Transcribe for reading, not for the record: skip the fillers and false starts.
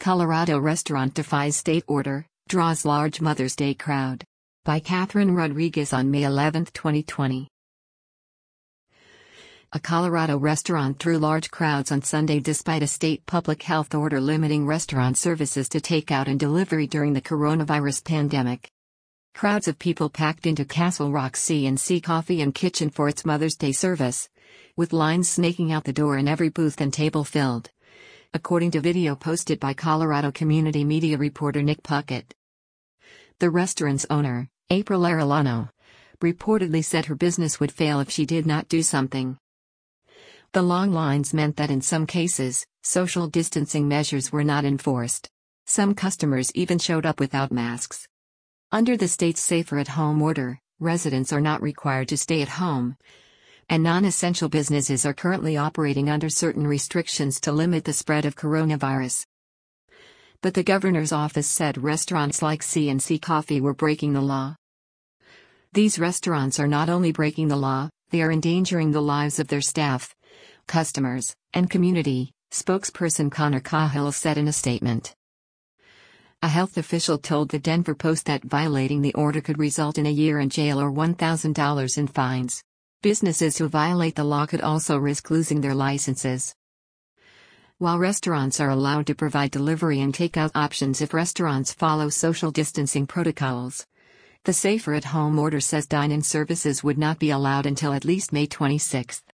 Colorado restaurant defies state order, draws large Mother's Day crowd. By Catherine Rodriguez on May 11, 2020. A Colorado restaurant drew large crowds on Sunday despite a state public health order limiting restaurant services to takeout and delivery during the coronavirus pandemic. Crowds of people packed into Castle Rock C&C Coffee and Kitchen for its Mother's Day service, with lines snaking out the door and every booth and table filled, according to video posted by Colorado community media reporter Nick Puckett. The restaurant's owner, April Arellano, reportedly said her business would fail if she did not do something. The long lines meant that in some cases, social distancing measures were not enforced. Some customers even showed up without masks. Under the state's safer-at-home order, residents are not required to stay at home, and non-essential businesses are currently operating under certain restrictions to limit the spread of coronavirus. But the governor's office said restaurants like C&C Coffee were breaking the law. These restaurants are not only breaking the law, they are endangering the lives of their staff, customers, and community, spokesperson Connor Cahill said in a statement. A health official told the Denver Post that violating the order could result in a year in jail or $1,000 in fines. Businesses who violate the law could also risk losing their licenses. While restaurants are allowed to provide delivery and takeout options if restaurants follow social distancing protocols, the safer-at-home order says dine-in services would not be allowed until at least May 26.